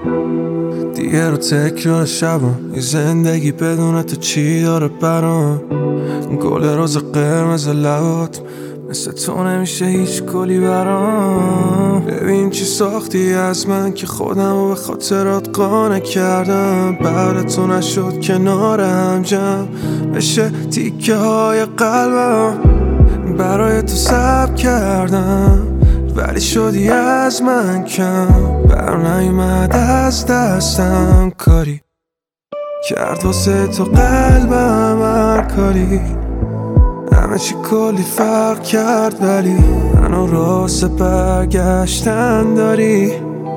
دیگه رو تکرار شبم یه زندگی بدون تو چی داره برام. گل روز قرمز لبات مثل تو نمیشه هیچ گلی برام. ببین چی ساختی از من که خودم رو به خاطرات قانع کردم. بعد تو نشد کنار هم جمع بشه تیکه های قلبم. برای تو صبر کردم ولی شدی از من کم. بر نیومد از دستم کاری کرد واسه تو قلبم هر کاری. همه چی کلی فرق کرد ولی منو راست برگشتن داری.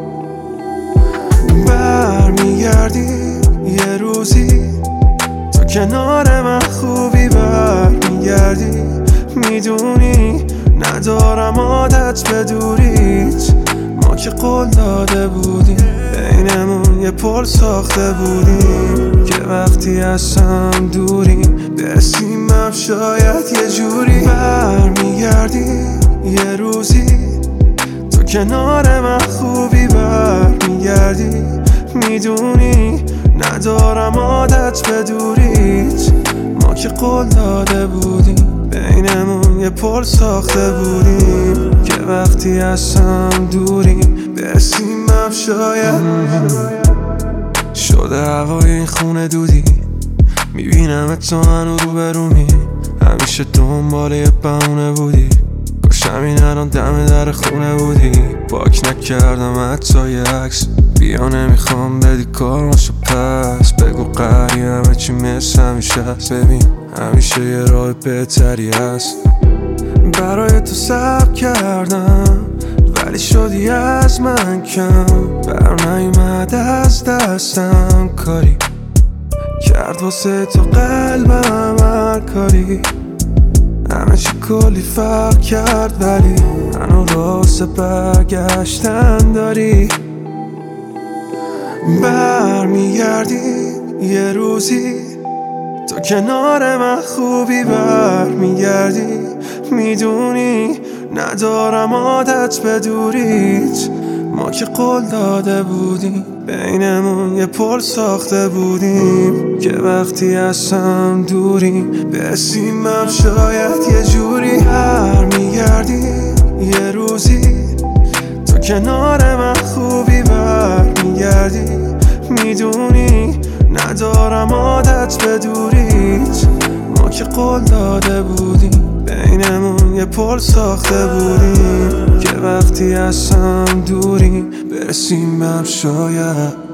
برمیگردی یه روزی تو کنار من خوبی. برمیگردی میدونی ندارم عادت به دوریت. ما که قول داده بودیم بینمون یه پل ساخته بودیم که وقتی از هم دوریم برسیم شاید یه جوری. برمیگردی یه روزی تو کنار من خوبی. برمیگردی میدونی ندارم عادت به دوریت. ما که قول داده بودیم بینمون یه پل ساخته بودیم که وقتی از هم دوریم برسیم شاید. شده هوای این خونه دودی میبینم تو هنو رو برومی. همیشه دنبال یه بهونه بودی کاش همین الان دم در خونه بودی. پاک نکردم حتی یه عکس بیا نمیخوام بدی کارماشو پس. بگو قری همه چی مثل همیشه هست. ببین همیشه یه راه بهتری هست. برای تو صبر کردم ولی شدی از من کم. بر نیومد از دستم کاری کرد واسه تو قلبم هر کاری. همه چی کلی فرق کرد ولی منو راست برگشتن داری. برمیگردی یه روزی تو کنار من خوبی. برمیگردی میدونی ندارم عادت به دوریت. ما که قول داده بودیم بینمون یه پل ساخته بودیم که وقتی از هم دوریم برسیم شاید یه جوری. برمیگردی یه روزی تو کنار من خوبی. برمیگردی میدونی ندارم عادت به دوریت. ما که قول داده بودیم بینمون یه پل ساخته بودیم که وقتی از هم دوریم برسیم شاید.